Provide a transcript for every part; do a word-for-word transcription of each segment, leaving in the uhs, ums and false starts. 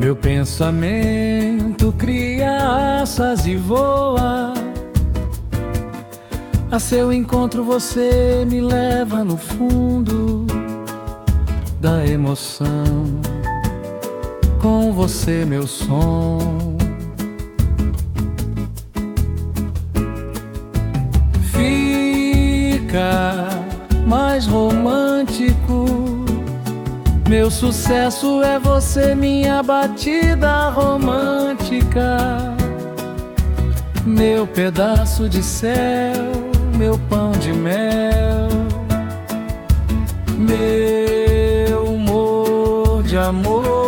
Meu pensamento cria asas e voa. A seu encontro você me leva no fundo da emoção. Com você meu som fica mais romântico. Meu sucesso é você, minha batida romântica. Meu pedaço de céu, meu pão de mel, meu humor de amor.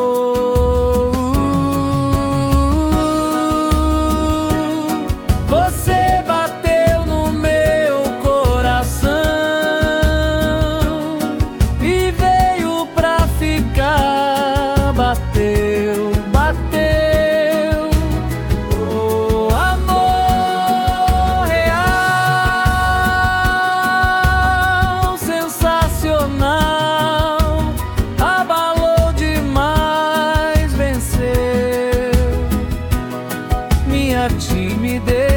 Você bateu no meu coração e veio pra ficar. Bateu, bateu, oh amor real, sensacional, abalou demais, venceu minha timidez.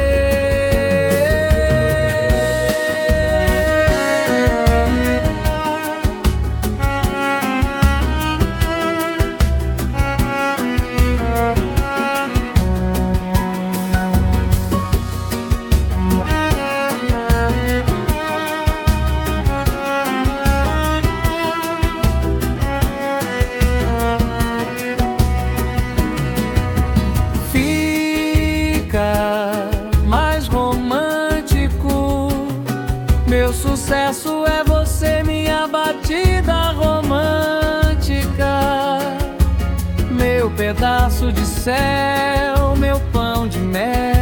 Mais romântico, meu sucesso é você, minha batida romântica. Meu pedaço de céu, meu pão de mel,